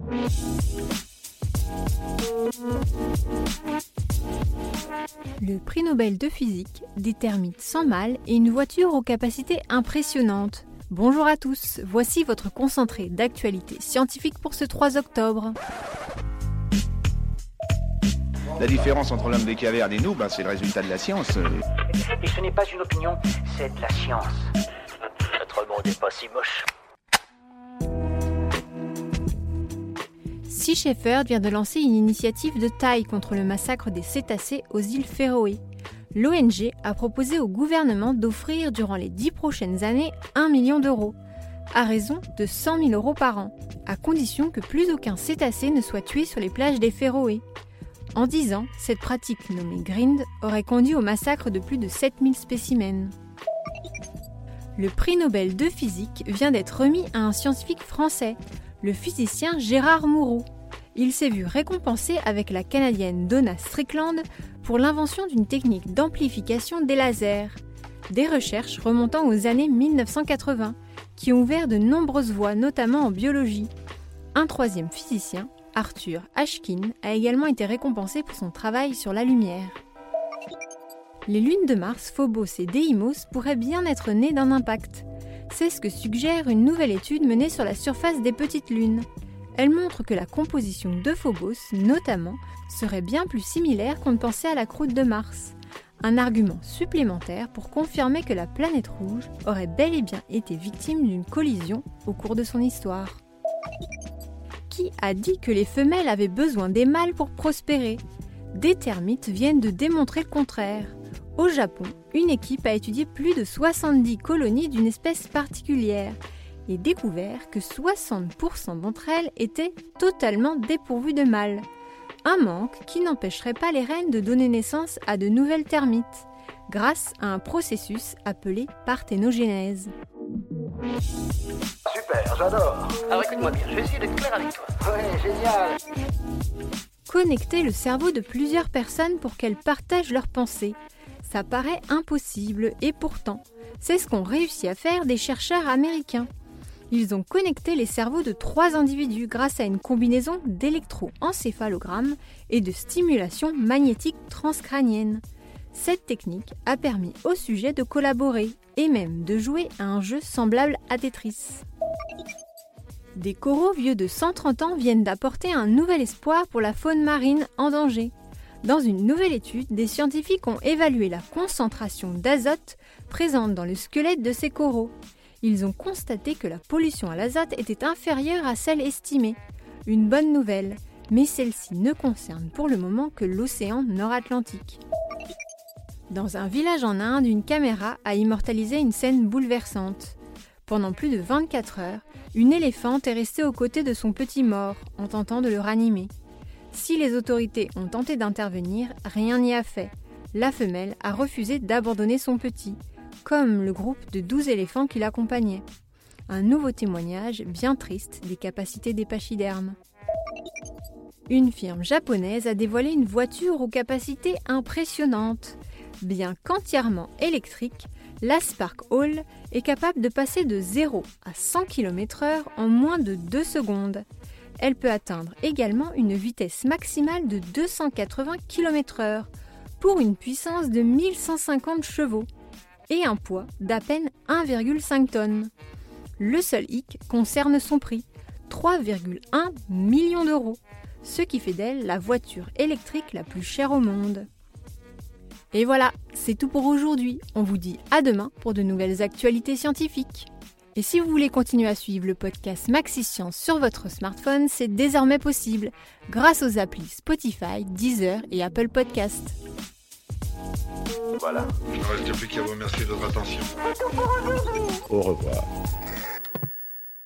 Le prix Nobel de physique, des termites sans mal et une voiture aux capacités impressionnantes. Bonjour à tous, voici votre concentré d'actualité scientifique pour ce 3 octobre. La différence entre l'homme des cavernes et nous, c'est le résultat de la science. Et ce n'est pas une opinion, c'est de la science. Notre monde n'est pas si moche. Sea Shepherd vient de lancer une initiative de taille contre le massacre des cétacés aux îles Féroé. L'ONG a proposé au gouvernement d'offrir durant les 10 prochaines années 1 million d'euros, à raison de 100 000 euros par an, à condition que plus aucun cétacé ne soit tué sur les plages des Féroé. En 10 ans, cette pratique nommée Grind aurait conduit au massacre de plus de 7000 spécimens. Le prix Nobel de physique vient d'être remis à un scientifique français, le physicien Gérard Mourou. Il s'est vu récompensé avec la Canadienne Donna Strickland pour l'invention d'une technique d'amplification des lasers. Des recherches remontant aux années 1980 qui ont ouvert de nombreuses voies, notamment en biologie. Un troisième physicien, Arthur Ashkin, a également été récompensé pour son travail sur la lumière. Les lunes de Mars, Phobos et Deimos pourraient bien être nées d'un impact. C'est ce que suggère une nouvelle étude menée sur la surface des petites lunes. Elle montre que la composition de Phobos, notamment, serait bien plus similaire qu'on ne pensait à la croûte de Mars. Un argument supplémentaire pour confirmer que la planète rouge aurait bel et bien été victime d'une collision au cours de son histoire. Qui a dit que les femelles avaient besoin des mâles pour prospérer ? Des termites viennent de démontrer le contraire. Au Japon, une équipe a étudié plus de 70 colonies d'une espèce particulière et découvert que 60% d'entre elles étaient totalement dépourvues de mâles. Un manque qui n'empêcherait pas les reines de donner naissance à de nouvelles termites, grâce à un processus appelé parthénogenèse. Super, j'adore. Alors écoute-moi bien, je vais essayer d'être clair avec toi. Ouais, génial. Connecter le cerveau de plusieurs personnes pour qu'elles partagent leurs pensées. Ça paraît impossible et pourtant, c'est ce qu'ont réussi à faire des chercheurs américains. Ils ont connecté les cerveaux de 3 individus grâce à une combinaison d'électroencéphalogrammes et de stimulation magnétique transcrânienne. Cette technique a permis aux sujets de collaborer et même de jouer à un jeu semblable à Tetris. Des coraux vieux de 130 ans viennent d'apporter un nouvel espoir pour la faune marine en danger. Dans une nouvelle étude, des scientifiques ont évalué la concentration d'azote présente dans le squelette de ces coraux. Ils ont constaté que la pollution à l'azote était inférieure à celle estimée. Une bonne nouvelle, mais celle-ci ne concerne pour le moment que l'océan Nord-Atlantique. Dans un village en Inde, une caméra a immortalisé une scène bouleversante. Pendant plus de 24 heures, une éléphante est restée aux côtés de son petit mort en tentant de le ranimer. Si les autorités ont tenté d'intervenir, rien n'y a fait. La femelle a refusé d'abandonner son petit, comme le groupe de 12 éléphants qui l'accompagnaient. Un nouveau témoignage bien triste des capacités des pachydermes. Une firme japonaise a dévoilé une voiture aux capacités impressionnantes. Bien qu'entièrement électrique, la Spark Hall est capable de passer de 0 à 100 km/h en moins de 2 secondes. Elle peut atteindre également une vitesse maximale de 280 km/h pour une puissance de 1150 chevaux et un poids d'à peine 1,5 tonnes. Le seul hic concerne son prix, 3,1 millions d'euros, ce qui fait d'elle la voiture électrique la plus chère au monde. Et voilà, c'est tout pour aujourd'hui. On vous dit à demain pour de nouvelles actualités scientifiques. Et si vous voulez continuer à suivre le podcast Maxi Science sur votre smartphone, c'est désormais possible grâce aux applis Spotify, Deezer et Apple Podcasts. Voilà. Il ne reste plus qu'à vous remercier de votre attention. Au revoir.